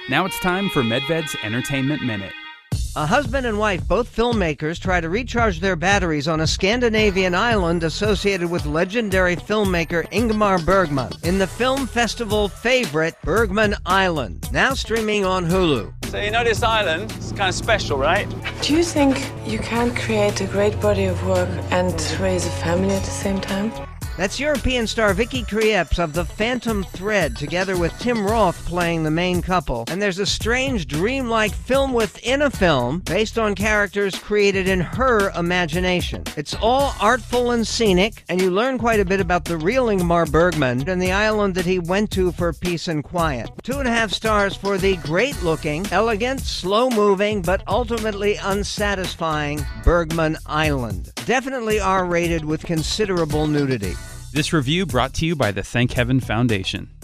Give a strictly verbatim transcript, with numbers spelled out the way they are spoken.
Now it's time for Medved's Entertainment Minute. A husband and wife, both filmmakers, try to recharge their batteries on a Scandinavian island associated with legendary filmmaker Ingmar Bergman in the film festival favorite Bergman Island, now streaming on Hulu. So you know this island, it's kind of special, right? Do you think you can create a great body of work and raise a family at the same time? That's European star Vicky Krieps of The Phantom Thread, together with Tim Roth playing the main couple. And there's a strange, dreamlike film within a film based on characters created in her imagination. It's all artful and scenic, and you learn quite a bit about the real Ingmar Bergman and the island that he went to for peace and quiet. Two and a half stars for the great-looking, elegant, slow-moving, but ultimately unsatisfying Bergman Island. Definitely R-rated with considerable nudity. This review brought to you by the Thank Heaven Foundation.